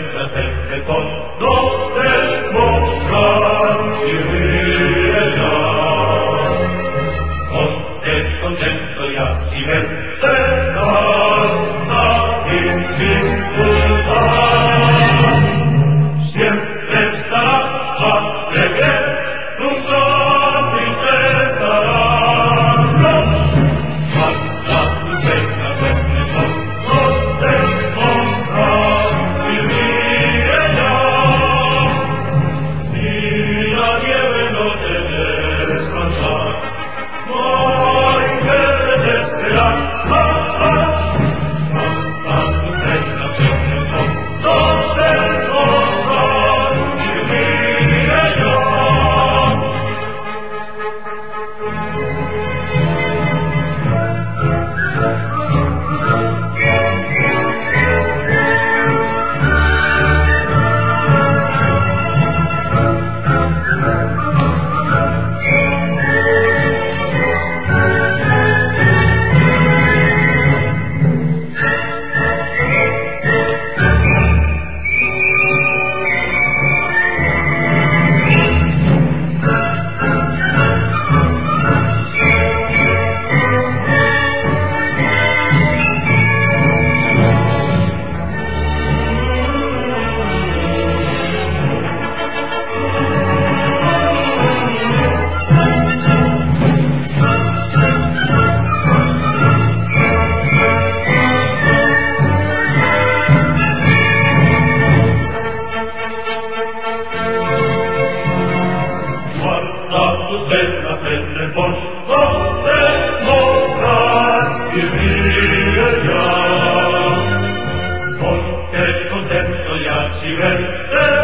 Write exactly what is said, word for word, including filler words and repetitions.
contenta sempre posto del mondo di via. Onde contento ja si verterà a infinità. Siempre starà a vedere non so di te sarà. Bella pelle posto del mondo di via. Onde contento ja si verte